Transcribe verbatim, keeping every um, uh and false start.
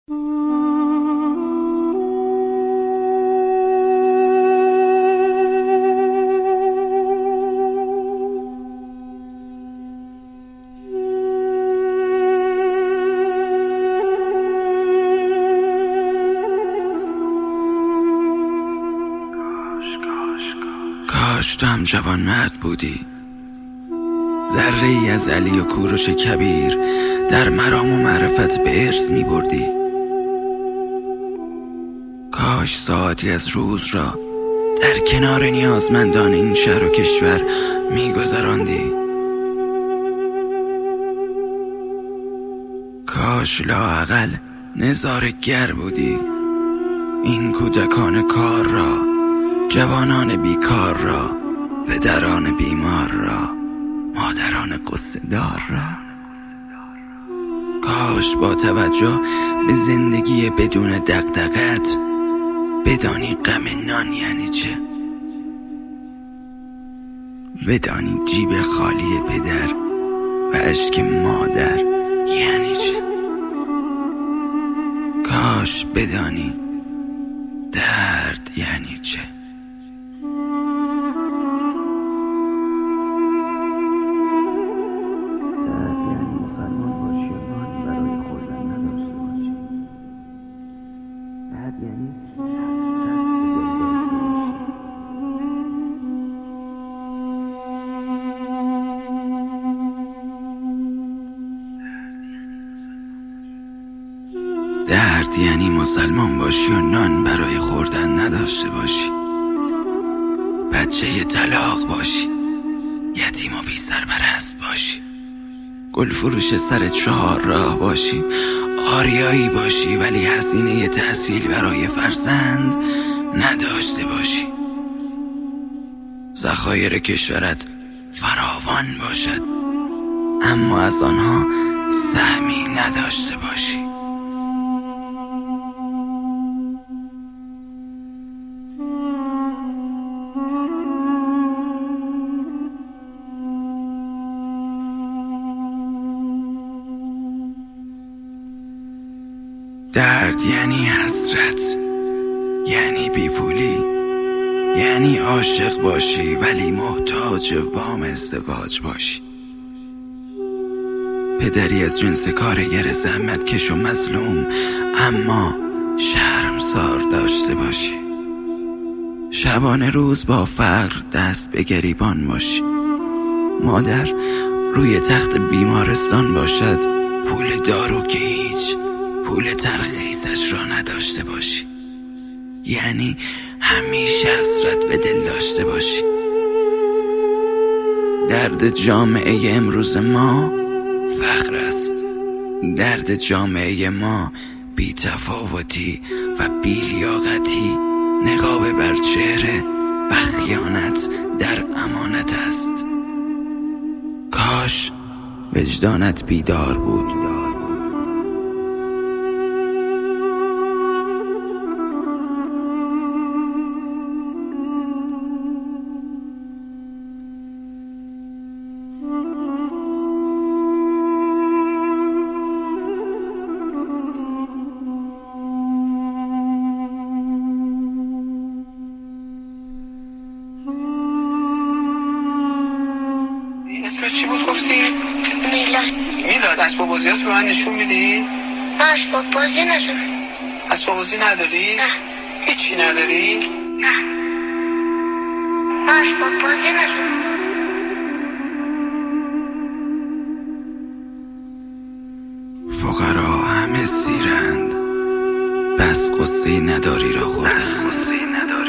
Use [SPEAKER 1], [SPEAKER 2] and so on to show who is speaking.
[SPEAKER 1] کاش تو هم جوان مرد بودی، ذره ای از علی و کوروش کبیر در مرام و معرفت به ارث می بردی. کاش ساعتی از روز را در کنار نیازمندان این شهر و کشور می گذراندی. کاش لااقل نظاره‌گر بودی، این کودکان کار را، جوانان بیکار را، پدران بیمار را، مادران قصه دار را. کاش با توجه به زندگی بدون دغدغه‌ات بدانی غم نان یعنی چه، بدانی جیب خالی پدر و اشک مادر یعنی چه. کاش بدانی درد یعنی چه. درد یعنی مسلمان باشی و نان برای خوردن نداشته باشی، بچه طلاق باشی، یتیم و بی سرپرست باشی، گل فروش سر چهار راه باشی، آریایی باشی ولی هزینه تحصیل برای فرزند نداشته باشی، ذخایر کشورت فراوان باشد اما از آنها سهمی نداشته باشی. درد یعنی حسرت، یعنی بیپولی، یعنی عاشق باشی ولی محتاج وام ازدواج باشی، پدری از جنس کارگر زحمت کش و مظلوم اما شرمسار داشته باشی، شبانه روز با فقر دست به گریبان باشی، مادر روی تخت بیمارستان باشد، پول دارو که هیچ پول ترخیصش را نداشته باشی، یعنی همیشه حسرت به دل داشته باشی. درد جامعه امروز ما فقر است، درد جامعه ما بی تفاوتی و بی لیاقتی، نقاب بر چهره و خیانت در امانت است. کاش وجدانت بیدار بود.
[SPEAKER 2] اسمش چی بود گفتی؟
[SPEAKER 3] میلاد.
[SPEAKER 2] میلاد اسباب بازیات به من نشون میدی؟
[SPEAKER 3] نه اسباب بازی ندارم.
[SPEAKER 2] اسباب بازی نداری؟
[SPEAKER 3] نه.
[SPEAKER 2] هیچی نداری؟
[SPEAKER 3] نه. نه اسباب بازی ندارم.
[SPEAKER 1] فقرا همه سیرند، بس قصه نداری را خوردند.